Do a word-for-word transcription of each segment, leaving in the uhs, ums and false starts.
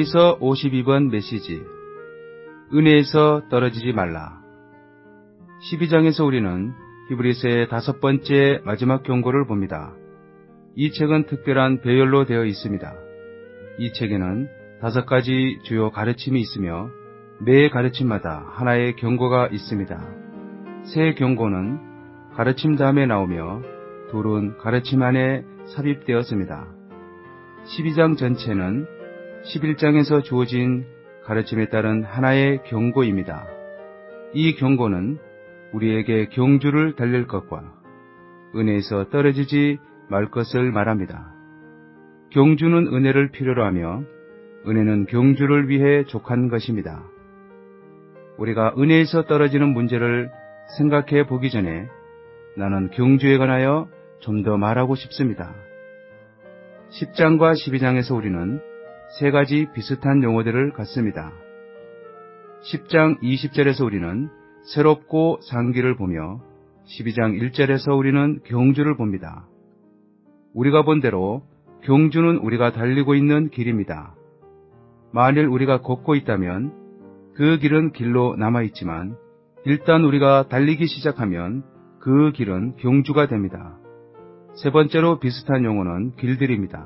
히브리서 오십이 번 메시지. 은혜에서 떨어지지 말라. 십이 장에서 우리는 히브리서의 다섯 번째 마지막 경고를 봅니다. 이 책은 특별한 배열로 되어 있습니다. 이 책에는 다섯 가지 주요 가르침이 있으며 매 가르침마다 하나의 경고가 있습니다. 세 경고는 가르침 다음에 나오며 둘은 가르침 안에 삽입되었습니다. 십이 장 전체는 십일 장에서 주어진 가르침에 따른 하나의 경고입니다. 이 경고는 우리에게 경주를 달릴 것과 은혜에서 떨어지지 말 것을 말합니다. 경주는 은혜를 필요로 하며 은혜는 경주를 위해 족한 것입니다. 우리가 은혜에서 떨어지는 문제를 생각해 보기 전에 나는 경주에 관하여 좀 더 말하고 싶습니다. 십 장과 십이 장에서 우리는 세 가지 비슷한 용어들을 갖습니다. 십 장 이십 절에서 우리는 새롭고 상기를 보며 십이 장 일 절에서 우리는 경주를 봅니다. 우리가 본 대로 경주는 우리가 달리고 있는 길입니다. 만일 우리가 걷고 있다면 그 길은 길로 남아있지만 일단 우리가 달리기 시작하면 그 길은 경주가 됩니다. 세 번째로 비슷한 용어는 길들입니다.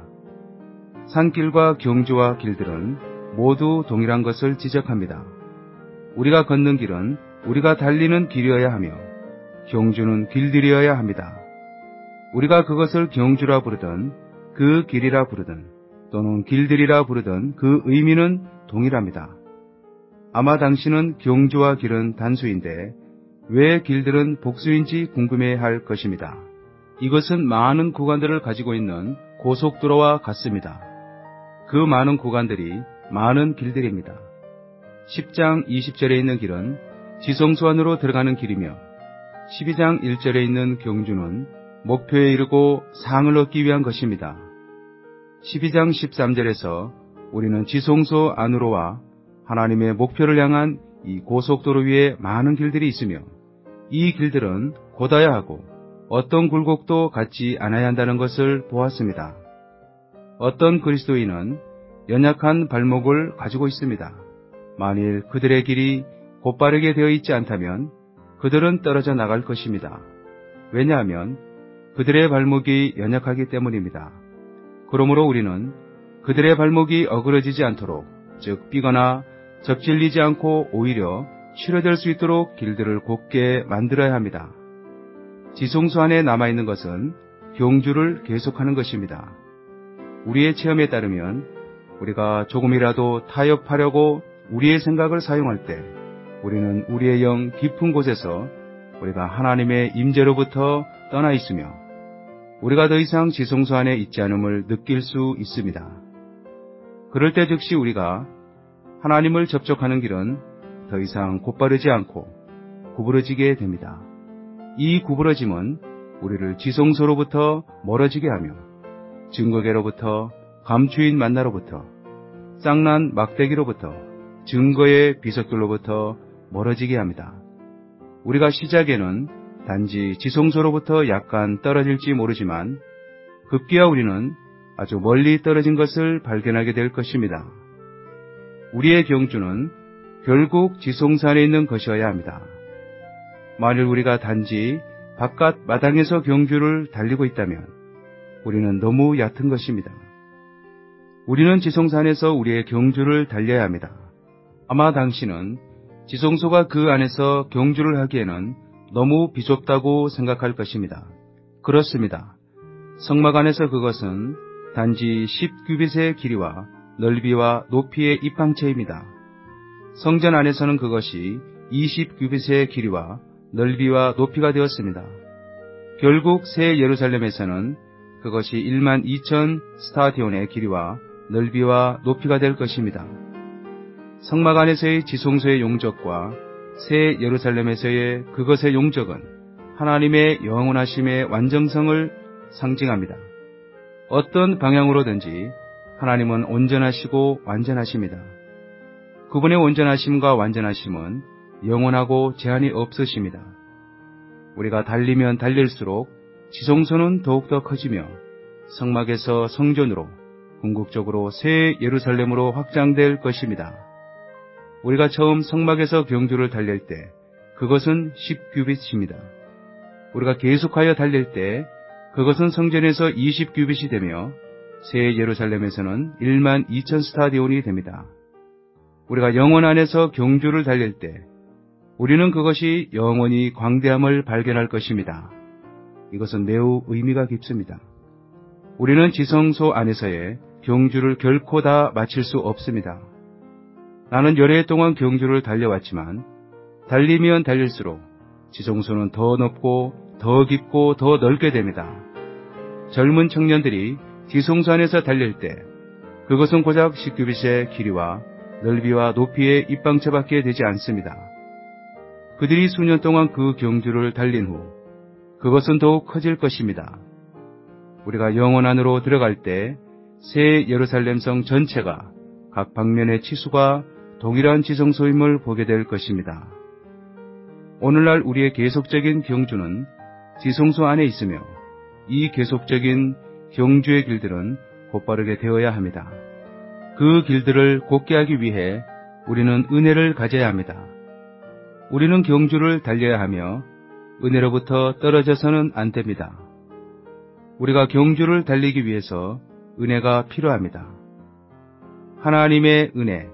산길과 경주와 길들은 모두 동일한 것을 지적합니다. 우리가 걷는 길은 우리가 달리는 길이어야 하며 경주는 길들이어야 합니다. 우리가 그것을 경주라 부르든 그 길이라 부르든 또는 길들이라 부르든 그 의미는 동일합니다. 아마 당신은 경주와 길은 단수인데 왜 길들은 복수인지 궁금해할 것입니다. 이것은 많은 구간들을 가지고 있는 고속도로와 같습니다. 그 많은 구간들이 많은 길들입니다. 십 장 이십 절에 있는 길은 지성소 안으로 들어가는 길이며 십이 장 일 절에 있는 경주는 목표에 이르고 상을 얻기 위한 것입니다. 십이 장 십삼 절에서 우리는 지성소 안으로와 하나님의 목표를 향한 이 고속도로 위에 많은 길들이 있으며 이 길들은 곧아야 하고 어떤 굴곡도 갖지 않아야 한다는 것을 보았습니다. 어떤 그리스도인은 연약한 발목을 가지고 있습니다. 만일 그들의 길이 곧바르게 되어 있지 않다면 그들은 떨어져 나갈 것입니다. 왜냐하면 그들의 발목이 연약하기 때문입니다. 그러므로 우리는 그들의 발목이 어그러지지 않도록, 즉 삐거나 접질리지 않고 오히려 치료될 수 있도록 길들을 곧게 만들어야 합니다. 지성소 안에 남아있는 것은 경주를 계속하는 것입니다. 우리의 체험에 따르면 우리가 조금이라도 타협하려고 우리의 생각을 사용할 때 우리는 우리의 영 깊은 곳에서 우리가 하나님의 임재로부터 떠나 있으며 우리가 더 이상 지성소 안에 있지 않음을 느낄 수 있습니다. 그럴 때 즉시 우리가 하나님을 접촉하는 길은 더 이상 곧바르지 않고 구부러지게 됩니다. 이 구부러짐은 우리를 지성소로부터 멀어지게 하며 증거계로부터 감추인 만나로부터 쌍난 막대기로부터 증거의 비석들로부터 멀어지게 합니다. 우리가 시작에는 단지 지성소로부터 약간 떨어질지 모르지만 급기야 우리는 아주 멀리 떨어진 것을 발견하게 될 것입니다. 우리의 경주는 결국 지성소 안에 있는 것이어야 합니다. 만일 우리가 단지 바깥 마당에서 경주를 달리고 있다면 우리는 너무 얕은 것입니다. 우리는 지성소 안에서 우리의 경주를 달려야 합니다. 아마 당신은 지성소가 그 안에서 경주를 하기에는 너무 비좁다고 생각할 것입니다. 그렇습니다. 성막 안에서 그것은 단지 십 규빗의 길이와 넓이와 높이의 입항체입니다. 성전 안에서는 그것이 이십 규빗의 길이와 넓이와 높이가 되었습니다. 결국 새 예루살렘에서는 그것이 일만 이천 스타디온의 길이와 넓이와 높이가 될 것입니다. 성막 안에서의 지성소의 용적과 새 예루살렘에서의 그것의 용적은 하나님의 영원하심의 완전성을 상징합니다. 어떤 방향으로든지 하나님은 온전하시고 완전하십니다. 그분의 온전하심과 완전하심은 영원하고 제한이 없으십니다. 우리가 달리면 달릴수록 지성소는 더욱더 커지며 성막에서 성전으로 궁극적으로 새 예루살렘으로 확장될 것입니다. 우리가 처음 성막에서 경주를 달릴 때 그것은 십 규빗입니다. 우리가 계속하여 달릴 때 그것은 성전에서 이십 규빗이 되며 새 예루살렘에서는 일만 이천 스타디온이 됩니다. 우리가 영혼 안에서 경주를 달릴 때 우리는 그것이 영원히 광대함을 발견할 것입니다. 이것은 매우 의미가 깊습니다. 우리는 지성소 안에서의 경주를 결코 다 마칠 수 없습니다. 나는 여러 해 동안 경주를 달려왔지만 달리면 달릴수록 지성소는 더 높고 더 깊고 더 넓게 됩니다. 젊은 청년들이 지성소 안에서 달릴 때 그것은 고작 십 규빗의 길이와 넓이와 높이의 입방체밖에 되지 않습니다. 그들이 수년 동안 그 경주를 달린 후 그것은 더욱 커질 것입니다. 우리가 영혼 안으로 들어갈 때 새 예루살렘 성 전체가 각 방면의 치수가 동일한 지성소임을 보게 될 것입니다. 오늘날 우리의 계속적인 경주는 지성소 안에 있으며 이 계속적인 경주의 길들은 곧바르게 되어야 합니다. 그 길들을 곧게 하기 위해 우리는 은혜를 가져야 합니다. 우리는 경주를 달려야 하며 은혜로부터 떨어져서는 안 됩니다. 우리가 경주를 달리기 위해서 은혜가 필요합니다. 하나님의 은혜.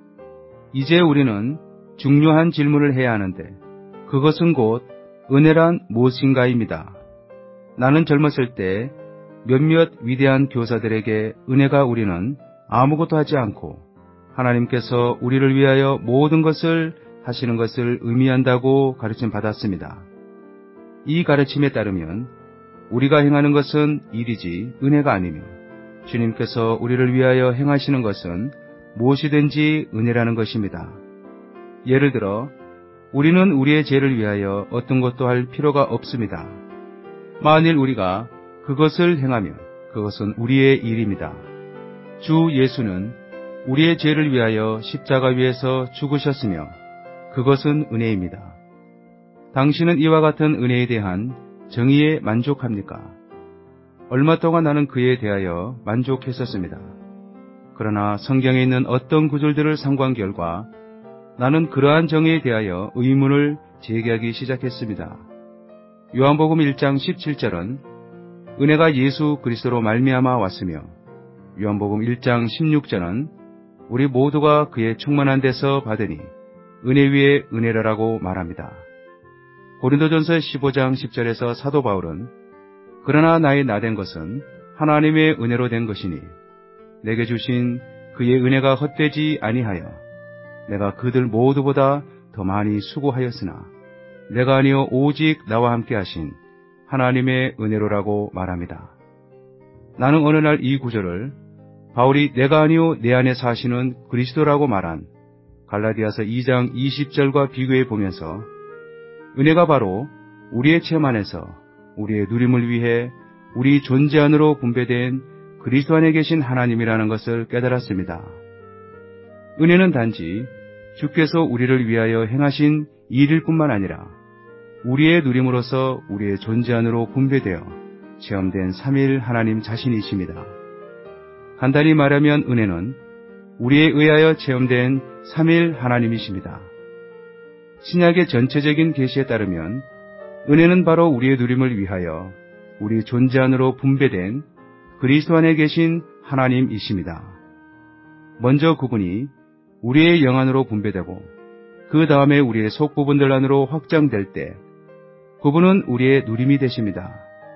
이제 우리는 중요한 질문을 해야 하는데 그것은 곧 은혜란 무엇인가입니다. 나는 젊었을 때 몇몇 위대한 교사들에게 은혜가 우리는 아무것도 하지 않고 하나님께서 우리를 위하여 모든 것을 하시는 것을 의미한다고 가르침 받았습니다. 이 가르침에 따르면 우리가 행하는 것은 일이지 은혜가 아니며 주님께서 우리를 위하여 행하시는 것은 무엇이든지 은혜라는 것입니다. 예를 들어 우리는 우리의 죄를 위하여 어떤 것도 할 필요가 없습니다. 만일 우리가 그것을 행하면 그것은 우리의 일입니다. 주 예수는 우리의 죄를 위하여 십자가 위에서 죽으셨으며 그것은 은혜입니다. 당신은 이와 같은 은혜에 대한 정의에 만족합니까? 얼마 동안 나는 그에 대하여 만족했었습니다. 그러나 성경에 있는 어떤 구절들을 상고한 결과 나는 그러한 정의에 대하여 의문을 제기하기 시작했습니다. 요한복음 일 장 십칠 절은 은혜가 예수 그리스도로 말미암아 왔으며 요한복음 일 장 십육 절은 우리 모두가 그의 충만한 데서 받으니 은혜 위에 은혜라라고 말합니다. 고린도전서 십오 장 십 절에서 사도 바울은 그러나 나의 나된 것은 하나님의 은혜로 된 것이니 내게 주신 그의 은혜가 헛되지 아니하여 내가 그들 모두보다 더 많이 수고하였으나 내가 아니요 오직 나와 함께 하신 하나님의 은혜로라고 말합니다. 나는 어느 날 이 구절을 바울이 내가 아니요 내 안에 사시는 그리스도라고 말한 갈라디아서 이 장 이십 절과 비교해 보면서 은혜가 바로 우리의 체험 안에서 우리의 누림을 위해 우리 존재 안으로 분배된 그리스도 안에 계신 하나님이라는 것을 깨달았습니다. 은혜는 단지 주께서 우리를 위하여 행하신 일일 뿐만 아니라 우리의 누림으로서 우리의 존재 안으로 분배되어 체험된 삼일 하나님 자신이십니다. 간단히 말하면 은혜는 우리에 의하여 체험된 삼일 하나님이십니다. 신약의 전체적인 계시에 따르면 은혜는 바로 우리의 누림을 위하여 우리 존재 안으로 분배된 그리스도 안에 계신 하나님이십니다. 먼저 그분이 우리의 영 안으로 분배되고 그 다음에 우리의 속 부분들 안으로 확장될 때 그분은 우리의 누림이 되십니다.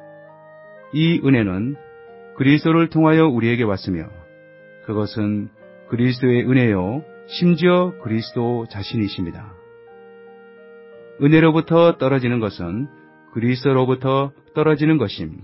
이 은혜는 그리스도를 통하여 우리에게 왔으며 그것은 그리스도의 은혜요 심지어 그리스도 자신이십니다. 은혜로부터 떨어지는 것은 그리스도로부터 떨어지는 것임.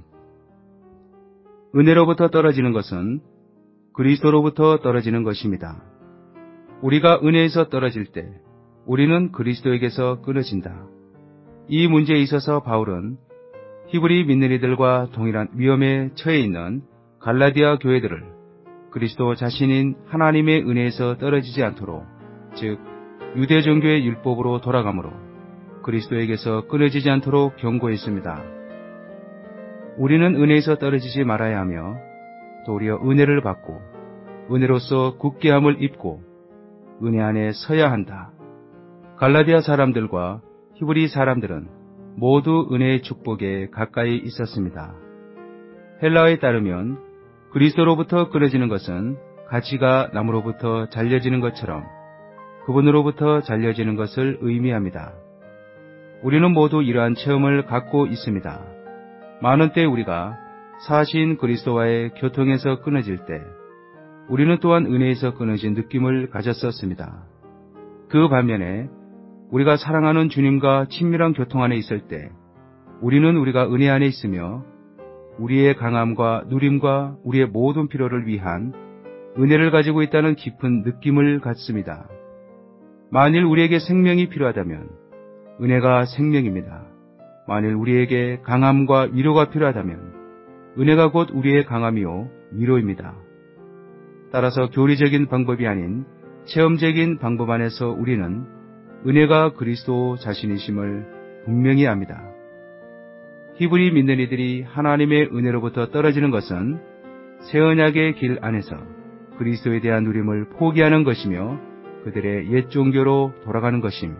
은혜로부터 떨어지는 것은 그리스도로부터 떨어지는 것입니다. 우리가 은혜에서 떨어질 때 우리는 그리스도에게서 끊어진다. 이 문제에 있어서 바울은 히브리 믿는 이들과 동일한 위험에 처해 있는 갈라디아 교회들을 그리스도 자신인 하나님의 은혜에서 떨어지지 않도록, 즉 유대 종교의 율법으로 돌아가므로 그리스도에게서 끊어지지 않도록 경고했습니다. 우리는 은혜에서 떨어지지 말아야 하며 도리어 은혜를 받고 은혜로서 굳게함을 입고 은혜 안에 서야 한다. 갈라디아 사람들과 히브리 사람들은 모두 은혜의 축복에 가까이 있었습니다. 헬라어에 따르면 그리스도로부터 끊어지는 것은 가지가 나무로부터 잘려지는 것처럼 그분으로부터 잘려지는 것을 의미합니다. 우리는 모두 이러한 체험을 갖고 있습니다. 많은 때 우리가 사신 그리스도와의 교통에서 끊어질 때 우리는 또한 은혜에서 끊어진 느낌을 가졌었습니다. 그 반면에 우리가 사랑하는 주님과 친밀한 교통 안에 있을 때 우리는 우리가 은혜 안에 있으며 우리의 강함과 누림과 우리의 모든 필요를 위한 은혜를 가지고 있다는 깊은 느낌을 갖습니다. 만일 우리에게 생명이 필요하다면 은혜가 생명입니다. 만일 우리에게 강함과 위로가 필요하다면 은혜가 곧 우리의 강함이요 위로입니다. 따라서 교리적인 방법이 아닌 체험적인 방법 안에서 우리는 은혜가 그리스도 자신이심을 분명히 압니다. 히브리 믿는 이들이 하나님의 은혜로부터 떨어지는 것은 새 언약의 길 안에서 그리스도에 대한 누림을 포기하는 것이며 그들의 옛 종교로 돌아가는 것임.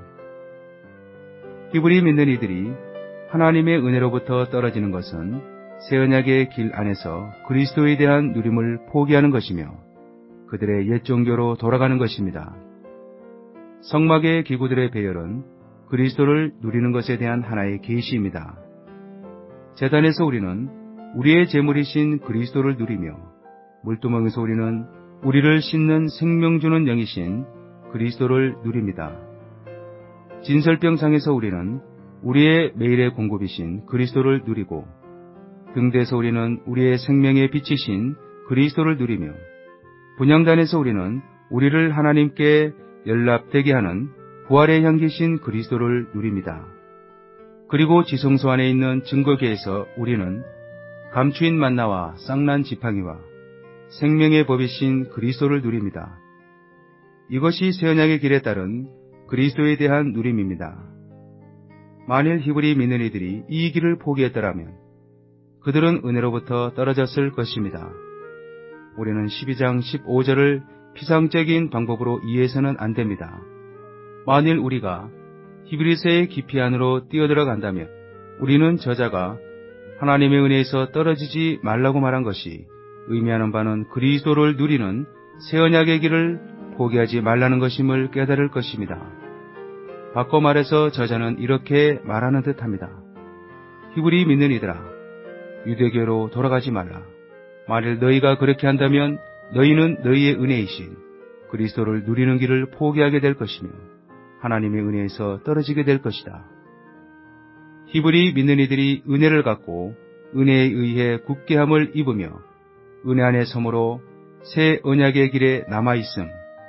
히브리 믿는 이들이 하나님의 은혜로부터 떨어지는 것은 새 언약의 길 안에서 그리스도에 대한 누림을 포기하는 것이며 그들의 옛 종교로 돌아가는 것입니다. 성막의 기구들의 배열은 그리스도를 누리는 것에 대한 하나의 계시입니다. 제단에서 우리는 우리의 제물이신 그리스도를 누리며 물두멍에서 우리는 우리를 씻는 생명 주는 영이신 그리스도를 누립니다. 진설병상에서 우리는 우리의 매일의 공급이신 그리스도를 누리고 등대에서 우리는 우리의 생명의 빛이신 그리스도를 누리며 분향단에서 우리는 우리를 하나님께 연락되게 하는 부활의 향기신 그리스도를 누립니다. 그리고 지성소 안에 있는 증거계에서 우리는 감추인 만나와 쌍난 지팡이와 생명의 법이신 그리스도를 누립니다. 이것이 새 언약의 길에 따른 그리스도에 대한 누림입니다. 만일 히브리 믿는 이들이 이 길을 포기했더라면 그들은 은혜로부터 떨어졌을 것입니다. 우리는 십이 장 십오 절을 피상적인 방법으로 이해해서는 안 됩니다. 만일 우리가 히브리서의 깊이 안으로 뛰어들어간다면 우리는 저자가 하나님의 은혜에서 떨어지지 말라고 말한 것이 의미하는 바는 그리스도를 누리는 새 언약의 길을 포기하지 말라는 것임을 깨달을 것입니다. 바꿔 말해서 저자는 이렇게 말하는 듯합니다. 히브리 믿는 이들아, 유대교로 돌아가지 말라. 만일 너희가 그렇게 한다면 너희는 너희의 은혜이신 그리스도를 누리는 길을 포기하게 될 것이며 하나님의 은혜에서 떨어지게 될 것이다. 히브리 믿는 이들이 은혜를 갖고 은혜에 의해 굳게함을 입으며 은혜 안에 섬으로 새 언약의 길에 남아있음.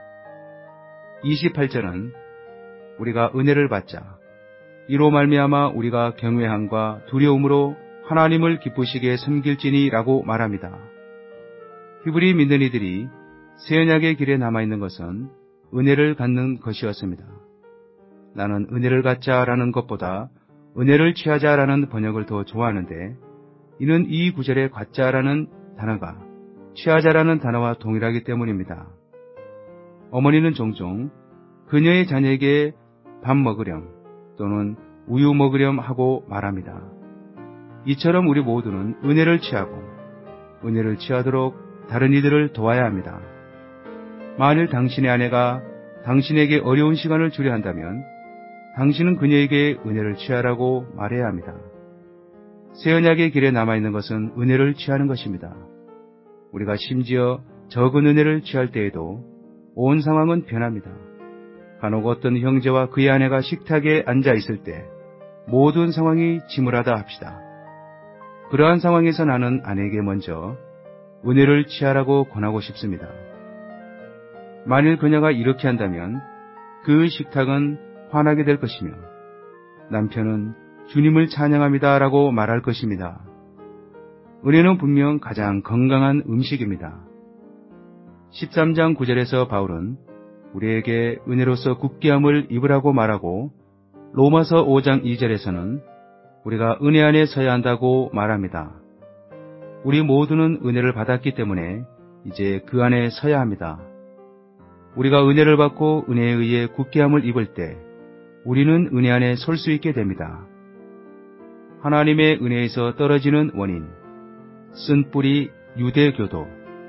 이십팔 절은 우리가 은혜를 받자 이로 말미암아 우리가 경외함과 두려움으로 하나님을 기쁘시게 섬길지니 라고 말합니다. 히브리 믿는 이들이 새 언약의 길에 남아있는 것은 은혜를 갖는 것이었습니다. 나는 은혜를 갖자라는 것보다 은혜를 취하자라는 번역을 더 좋아하는데 이는 이 구절의 갖자라는 단어가 취하자라는 단어와 동일하기 때문입니다. 어머니는 종종 그녀의 자녀에게 밥 먹으렴 또는 우유 먹으렴 하고 말합니다. 이처럼 우리 모두는 은혜를 취하고 은혜를 취하도록 다른 이들을 도와야 합니다. 만일 당신의 아내가 당신에게 어려운 시간을 주려 한다면 당신은 그녀에게 은혜를 취하라고 말해야 합니다. 새 언약의 길에 남아있는 것은 은혜를 취하는 것입니다. 우리가 심지어 적은 은혜를 취할 때에도 온 상황은 변합니다. 간혹 어떤 형제와 그의 아내가 식탁에 앉아 있을 때 모든 상황이 침울하다 합시다. 그러한 상황에서 나는 아내에게 먼저 은혜를 취하라고 권하고 싶습니다. 만일 그녀가 이렇게 한다면 그 식탁은 환하게 될 것이며 남편은 주님을 찬양합니다 라고 말할 것입니다. 은혜는 분명 가장 건강한 음식입니다. 십삼 장 구 절에서 바울은 우리에게 은혜로서 굳게함을 입으라고 말하고 로마서 오 장 이 절에서는 우리가 은혜 안에 서야 한다고 말합니다. 우리 모두는 은혜를 받았기 때문에 이제 그 안에 서야 합니다. 우리가 은혜를 받고 은혜에 의해 굳게함을 입을 때 우리는 은혜 안에 설 수 있게 됩니다. 하나님의 은혜에서 떨어지는 원인, 쓴뿌리 유대교도.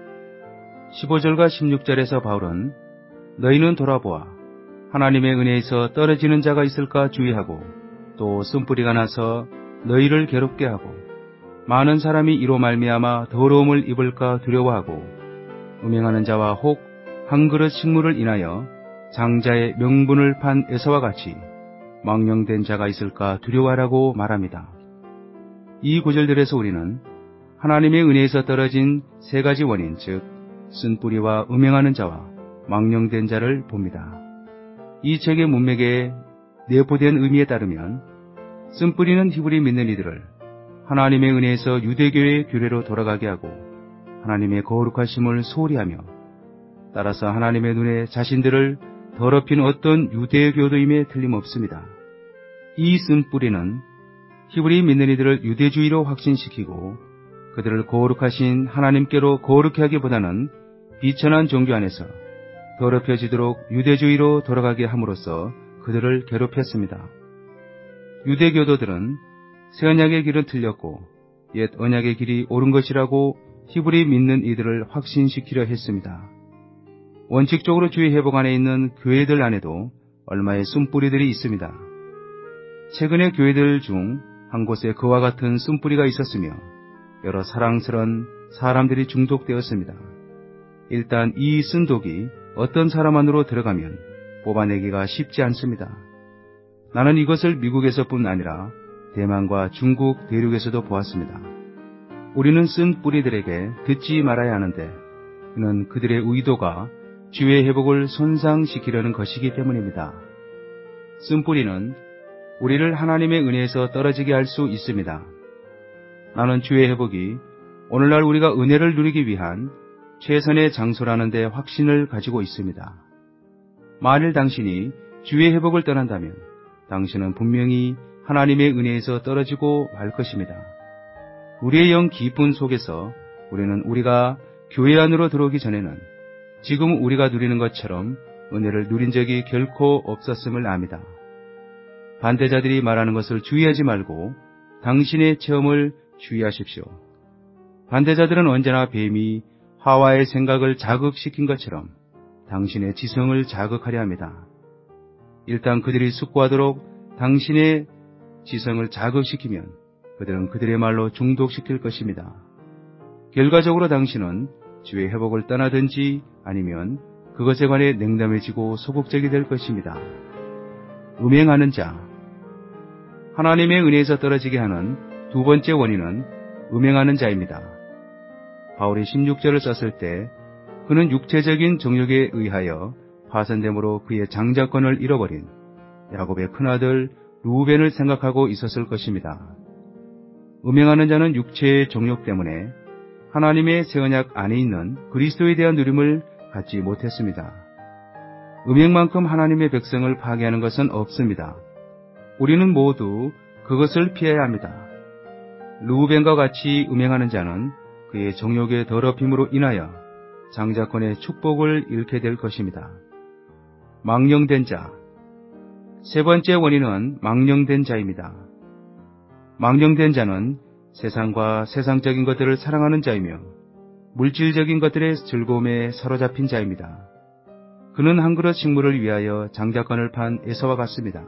십오 절과 십육 절에서 바울은 너희는 돌아보아 하나님의 은혜에서 떨어지는 자가 있을까 주의하고 또 쓴뿌리가 나서 너희를 괴롭게 하고 많은 사람이 이로 말미암아 더러움을 입을까 두려워하고 음행하는 자와 혹 한 그릇 식물을 인하여 장자의 명분을 판 에서와 같이 망령된 자가 있을까 두려워하라고 말합니다. 이 구절들에서 우리는 하나님의 은혜에서 떨어진 세 가지 원인, 즉 쓴뿌리와 음행하는 자와 망령된 자를 봅니다. 이 책의 문맥에 내포된 의미에 따르면 쓴뿌리는 히브리 믿는 이들을 하나님의 은혜에서 유대교의 규례로 돌아가게 하고 하나님의 거룩하심을 소홀히 하며 따라서 하나님의 눈에 자신들을 더럽힌 어떤 유대교도임에 틀림없습니다. 이 쓴뿌리는 히브리 믿는 이들을 유대주의로 확신시키고 그들을 거룩하신 하나님께로 거룩해 하기보다는 비천한 종교 안에서 더럽혀지도록 유대주의로 돌아가게 함으로써 그들을 괴롭혔습니다. 유대교도들은 새 언약의 길은 틀렸고 옛 언약의 길이 옳은 것이라고 히브리 믿는 이들을 확신시키려 했습니다. 원칙적으로 주의 회복 안에 있는 교회들 안에도 얼마의 쓴뿌리들이 있습니다. 최근에 교회들 중 한 곳에 그와 같은 쓴뿌리가 있었으며 여러 사랑스런 사람들이 중독되었습니다. 일단 이 쓴독이 어떤 사람 안으로 들어가면 뽑아내기가 쉽지 않습니다. 나는 이것을 미국에서뿐 아니라 대만과 중국 대륙에서도 보았습니다. 우리는 쓴뿌리들에게 듣지 말아야 하는데 이는 그들의 의도가 주의 회복을 손상시키려는 것이기 때문입니다. 쓴뿌리는 우리를 하나님의 은혜에서 떨어지게 할 수 있습니다. 나는 주의 회복이 오늘날 우리가 은혜를 누리기 위한 최선의 장소라는 데 확신을 가지고 있습니다. 만일 당신이 주의 회복을 떠난다면 당신은 분명히 하나님의 은혜에서 떨어지고 말 것입니다. 우리의 영 기쁨 속에서 우리는 우리가 교회 안으로 들어오기 전에는 지금 우리가 누리는 것처럼 은혜를 누린 적이 결코 없었음을 압니다. 반대자들이 말하는 것을 주의하지 말고 당신의 체험을 주의하십시오. 반대자들은 언제나 뱀이 하와의 생각을 자극시킨 것처럼 당신의 지성을 자극하려 합니다. 일단 그들이 숙고하도록 당신의 지성을 자극시키면 그들은 그들의 말로 중독시킬 것입니다. 결과적으로 당신은 주의 회복을 떠나든지 아니면 그것에 관해 냉담해지고 소극적이 될 것입니다. 음행하는 자. 하나님의 은혜에서 떨어지게 하는 두 번째 원인은 음행하는 자입니다. 바울이 십육 절을 썼을 때 그는 육체적인 정욕에 의하여 파선됨으로 그의 장자권을 잃어버린 야곱의 큰아들 루벤을 생각하고 있었을 것입니다. 음행하는 자는 육체의 정욕 때문에 하나님의 새 언약 안에 있는 그리스도에 대한 누림을 갖지 못했습니다. 음행만큼 하나님의 백성을 파괴하는 것은 없습니다. 우리는 모두 그것을 피해야 합니다. 루벤과 같이 음행하는 자는 그의 정욕의 더럽힘으로 인하여 장자권의 축복을 잃게 될 것입니다. 망령된 자. 세 번째 원인은 망령된 자입니다. 망령된 자는 세상과 세상적인 것들을 사랑하는 자이며 물질적인 것들의 즐거움에 사로잡힌 자입니다. 그는 한 그릇 식물을 위하여 장자권을 판 에서와 같습니다.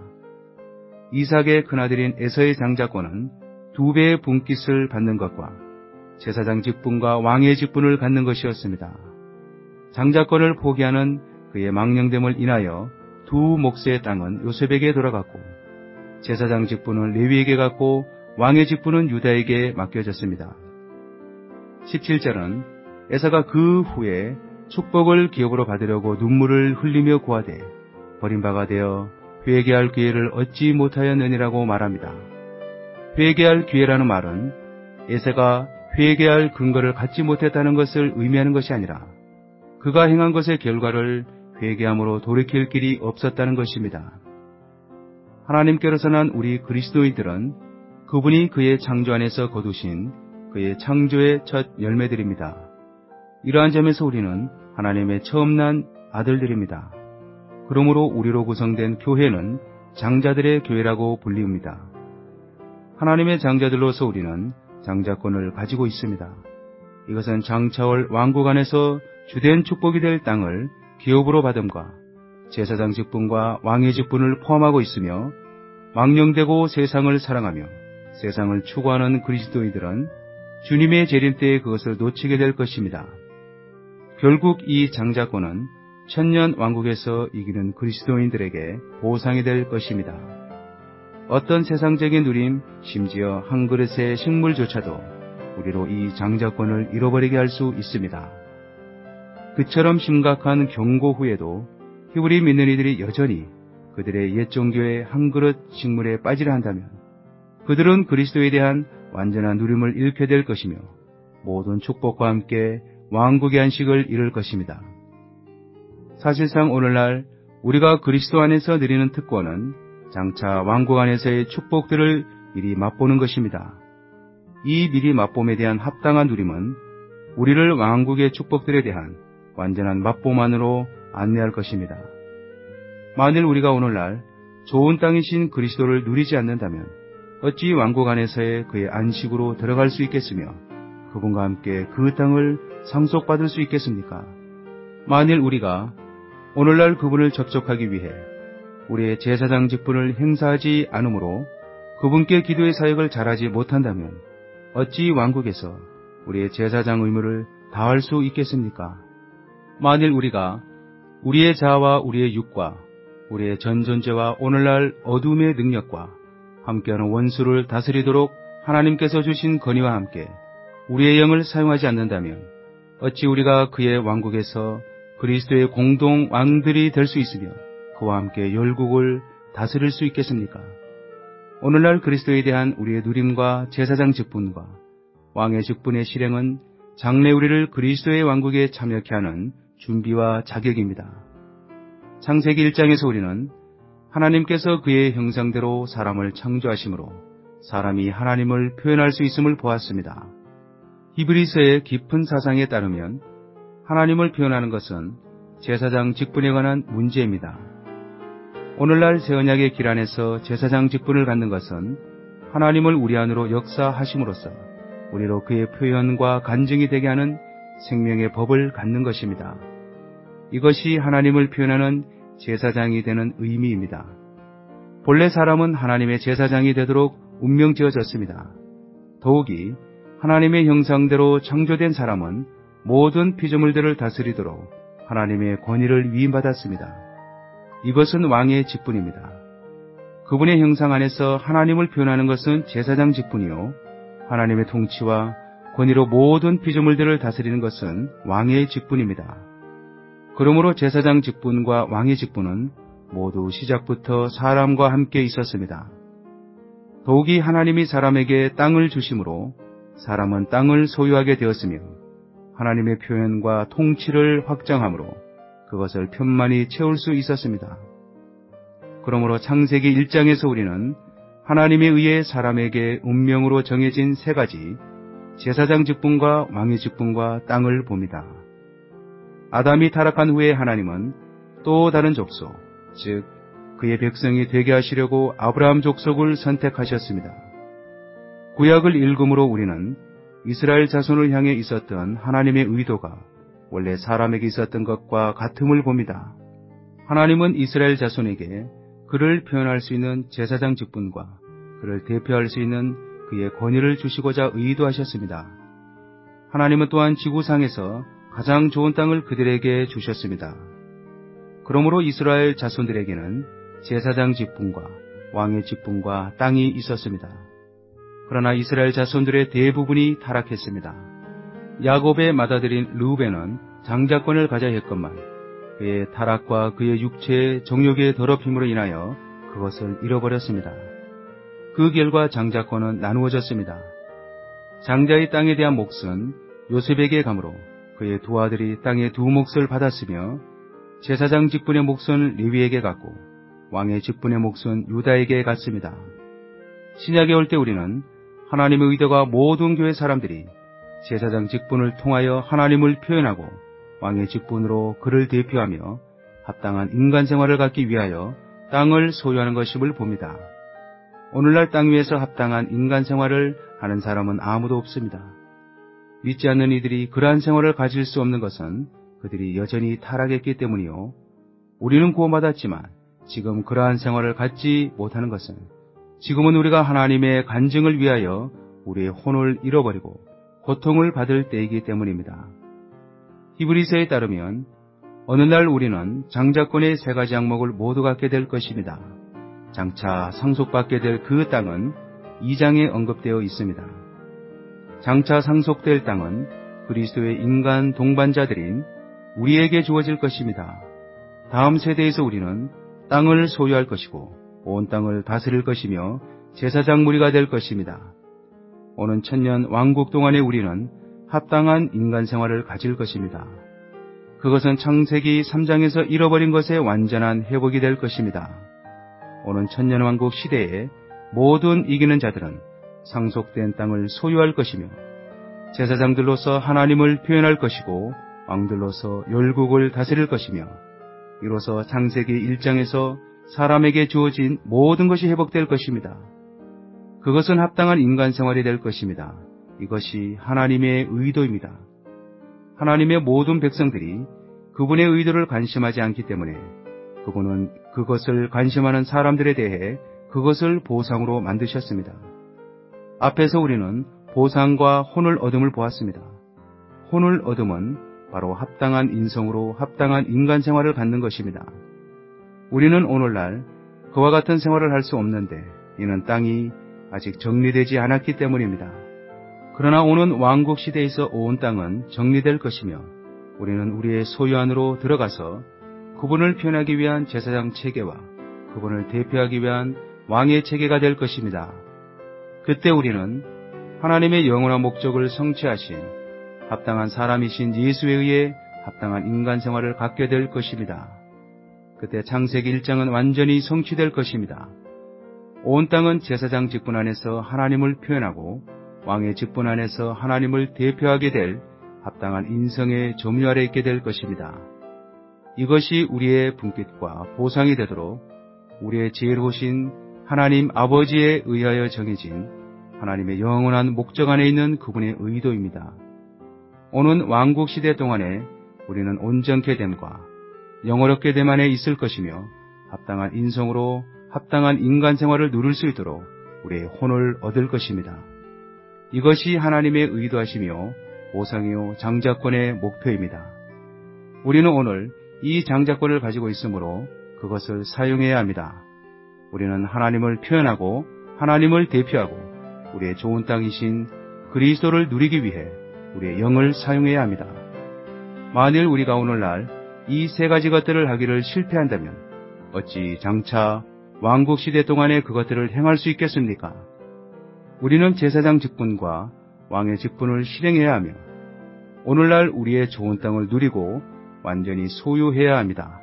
이삭의 큰아들인 에서의 장자권은 두 배의 분깃을 받는 것과 제사장 직분과 왕의 직분을 갖는 것이었습니다. 장자권을 포기하는 그의 망령됨을 인하여 두 몫의 땅은 요셉에게 돌아갔고 제사장 직분은 레위에게 갔고 왕의 직분은 유다에게 맡겨졌습니다. 십칠 절은 에서가 그 후에 축복을 기업으로 받으려고 눈물을 흘리며 고하되 버림바가 되어 회개할 기회를 얻지 못하였느니라고 말합니다. 회개할 기회라는 말은 에서가 회개할 근거를 갖지 못했다는 것을 의미하는 것이 아니라 그가 행한 것의 결과를 회개함으로 돌이킬 길이 없었다는 것입니다. 하나님께로서 난 우리 그리스도인들은 그분이 그의 창조 안에서 거두신 그의 창조의 첫 열매들입니다. 이러한 점에서 우리는 하나님의 처음 난 아들들입니다. 그러므로 우리로 구성된 교회는 장자들의 교회라고 불리웁니다. 하나님의 장자들로서 우리는 장자권을 가지고 있습니다. 이것은 장차올 왕국 안에서 주된 축복이 될 땅을 기업으로 받음과 제사장 직분과 왕의 직분을 포함하고 있으며, 망령되고 세상을 사랑하며 세상을 추구하는 그리스도인들은 주님의 재림 때에 그것을 놓치게 될 것입니다. 결국 이 장자권은 천년 왕국에서 이기는 그리스도인들에게 보상이 될 것입니다. 어떤 세상적인 누림, 심지어 한 그릇의 식물조차도 우리로 이 장자권을 잃어버리게 할 수 있습니다. 그처럼 심각한 경고 후에도 히브리 믿는 이들이 여전히 그들의 옛 종교의 한 그릇 식물에 빠지려 한다면 그들은 그리스도에 대한 완전한 누림을 잃게 될 것이며 모든 축복과 함께 왕국의 안식을 잃을 것입니다. 사실상 오늘날 우리가 그리스도 안에서 누리는 특권은 장차 왕국 안에서의 축복들을 미리 맛보는 것입니다. 이 미리 맛봄에 대한 합당한 누림은 우리를 왕국의 축복들에 대한 완전한 맛봄만으로 안내할 것입니다. 만일 우리가 오늘날 좋은 땅이신 그리스도를 누리지 않는다면 어찌 왕국 안에서의 그의 안식으로 들어갈 수 있겠으며 그분과 함께 그 땅을 상속받을 수 있겠습니까? 만일 우리가 오늘날 그분을 접촉하기 위해 우리의 제사장 직분을 행사하지 않으므로 그분께 기도의 사역을 잘하지 못한다면 어찌 왕국에서 우리의 제사장 의무를 다할 수 있겠습니까? 만일 우리가 우리의 자아와 우리의 육과 우리의 전 존재와 오늘날 어둠의 능력과 함께하는 원수를 다스리도록 하나님께서 주신 건의와 함께 우리의 영을 사용하지 않는다면 어찌 우리가 그의 왕국에서 그리스도의 공동 왕들이 될 수 있으며 그와 함께 열국을 다스릴 수 있겠습니까? 오늘날 그리스도에 대한 우리의 누림과 제사장 직분과 왕의 직분의 실행은 장래 우리를 그리스도의 왕국에 참여케 하는 준비와 자격입니다. 창세기 일 장에서 우리는 하나님께서 그의 형상대로 사람을 창조하심으로 사람이 하나님을 표현할 수 있음을 보았습니다. 히브리서의 깊은 사상에 따르면 하나님을 표현하는 것은 제사장 직분에 관한 문제입니다. 오늘날 새언약의 길 안에서 제사장 직분을 갖는 것은 하나님을 우리 안으로 역사하심으로써 우리로 그의 표현과 간증이 되게 하는 생명의 법을 갖는 것입니다. 이것이 하나님을 표현하는 제사장이 되는 의미입니다. 본래 사람은 하나님의 제사장이 되도록 운명지어졌습니다. 더욱이 하나님의 형상대로 창조된 사람은 모든 피조물들을 다스리도록 하나님의 권위를 위임받았습니다. 이것은 왕의 직분입니다. 그분의 형상 안에서 하나님을 표현하는 것은 제사장 직분이요, 하나님의 통치와 권위로 모든 피조물들을 다스리는 것은 왕의 직분입니다. 그러므로 제사장 직분과 왕의 직분은 모두 시작부터 사람과 함께 있었습니다. 더욱이 하나님이 사람에게 땅을 주심으로 사람은 땅을 소유하게 되었으며 하나님의 표현과 통치를 확장함으로 그것을 편만히 채울 수 있었습니다. 그러므로 창세기 일 장에서 우리는 하나님에 의해 사람에게 운명으로 정해진 세 가지 제사장 직분과 왕의 직분과 땅을 봅니다. 아담이 타락한 후에 하나님은 또 다른 족속, 즉 그의 백성이 되게 하시려고 아브라함 족속을 선택하셨습니다. 구약을 읽음으로 우리는 이스라엘 자손을 향해 있었던 하나님의 의도가 원래 사람에게 있었던 것과 같음을 봅니다. 하나님은 이스라엘 자손에게 그를 표현할 수 있는 제사장 직분과 그를 대표할 수 있는 그의 권위를 주시고자 의도하셨습니다. 하나님은 또한 지구상에서 가장 좋은 땅을 그들에게 주셨습니다. 그러므로 이스라엘 자손들에게는 제사장 직분과 왕의 직분과 땅이 있었습니다. 그러나 이스라엘 자손들의 대부분이 타락했습니다. 야곱의 맏아들인 르우벤은 장자권을 가져야 했건만 그의 타락과 그의 육체의 정욕의 더럽힘으로 인하여 그것을 잃어버렸습니다. 그 결과 장자권은 나누어졌습니다. 장자의 땅에 대한 몫은 요셉에게 가므로 그의 두 아들이 땅의 두 몫을 받았으며 제사장 직분의 몫은 레위에게 갔고 왕의 직분의 몫은 유다에게 갔습니다. 신약에 올 때 우리는 하나님의 의도가 모든 교회 사람들이 제사장 직분을 통하여 하나님을 표현하고 왕의 직분으로 그를 대표하며 합당한 인간 생활을 갖기 위하여 땅을 소유하는 것임을 봅니다. 오늘날 땅 위에서 합당한 인간 생활을 하는 사람은 아무도 없습니다. 믿지 않는 이들이 그러한 생활을 가질 수 없는 것은 그들이 여전히 타락했기 때문이요. 우리는 구원받았지만 지금 그러한 생활을 갖지 못하는 것은 지금은 우리가 하나님의 간증을 위하여 우리의 혼을 잃어버리고 고통을 받을 때이기 때문입니다. 히브리서에 따르면 어느 날 우리는 장자권의 세 가지 항목을 모두 갖게 될 것입니다. 장차 상속받게 될 그 땅은 이 장에 언급되어 있습니다. 장차 상속될 땅은 그리스도의 인간 동반자들인 우리에게 주어질 것입니다. 다음 세대에서 우리는 땅을 소유할 것이고 온 땅을 다스릴 것이며 제사장 무리가 될 것입니다. 오는 천년 왕국 동안에 우리는 합당한 인간 생활을 가질 것입니다. 그것은 창세기 삼 장에서 잃어버린 것의 완전한 회복이 될 것입니다. 오는 천년 왕국 시대에 모든 이기는 자들은 상속된 땅을 소유할 것이며 제사장들로서 하나님을 표현할 것이고 왕들로서 열국을 다스릴 것이며 이로써 창세기 일 장에서 사람에게 주어진 모든 것이 회복될 것입니다. 그것은 합당한 인간 생활이 될 것입니다. 이것이 하나님의 의도입니다. 하나님의 모든 백성들이 그분의 의도를 관심하지 않기 때문에 그분은 그것을 관심하는 사람들에 대해 그것을 보상으로 만드셨습니다. 앞에서 우리는 보상과 혼을 얻음을 보았습니다. 혼을 얻음은 바로 합당한 인성으로 합당한 인간 생활을 갖는 것입니다. 우리는 오늘날 그와 같은 생활을 할 수 없는데 이는 땅이 아직 정리되지 않았기 때문입니다. 그러나 오는 왕국 시대에서 온 땅은 정리될 것이며 우리는 우리의 소유 안으로 들어가서 그분을 표현하기 위한 제사장 체계와 그분을 대표하기 위한 왕의 체계가 될 것입니다. 그때 우리는 하나님의 영원한 목적을 성취하신 합당한 사람이신 예수에 의해 합당한 인간 생활을 갖게 될 것입니다. 그때 창세기 일 장은 완전히 성취될 것입니다. 온 땅은 제사장 직분 안에서 하나님을 표현하고 왕의 직분 안에서 하나님을 대표하게 될 합당한 인성의 점유 아래 있게 될 것입니다. 이것이 우리의 분깃과 보상이 되도록 우리의 지혜로우신 하나님 아버지에 의하여 정해진 하나님의 영원한 목적 안에 있는 그분의 의도입니다. 오는 왕국 시대 동안에 우리는 온전케 됨과 영어롭게 됨 안에 있을 것이며 합당한 인성으로 합당한 인간 생활을 누릴 수 있도록 우리의 혼을 얻을 것입니다. 이것이 하나님의 의도하시며 보상이요 장자권의 목표입니다. 우리는 오늘 이 장자권을 가지고 있으므로 그것을 사용해야 합니다. 우리는 하나님을 표현하고 하나님을 대표하고 우리의 좋은 땅이신 그리스도를 누리기 위해 우리의 영을 사용해야 합니다. 만일 우리가 오늘날 이 세 가지 것들을 하기를 실패한다면 어찌 장차 왕국 시대 동안에 그것들을 행할 수 있겠습니까? 우리는 제사장 직분과 왕의 직분을 실행해야 하며 오늘날 우리의 좋은 땅을 누리고 완전히 소유해야 합니다.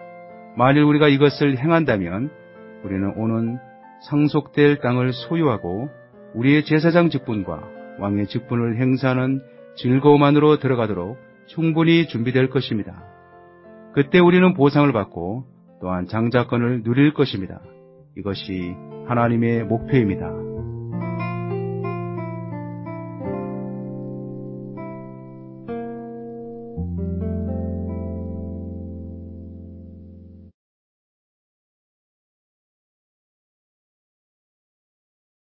만일 우리가 이것을 행한다면 우리는 오는 상속될 땅을 소유하고 우리의 제사장 직분과 왕의 직분을 행사하는 즐거움 안으로 들어가도록 충분히 준비될 것입니다. 그때 우리는 보상을 받고 또한 장자권을 누릴 것입니다. 이것이 하나님의 목표입니다.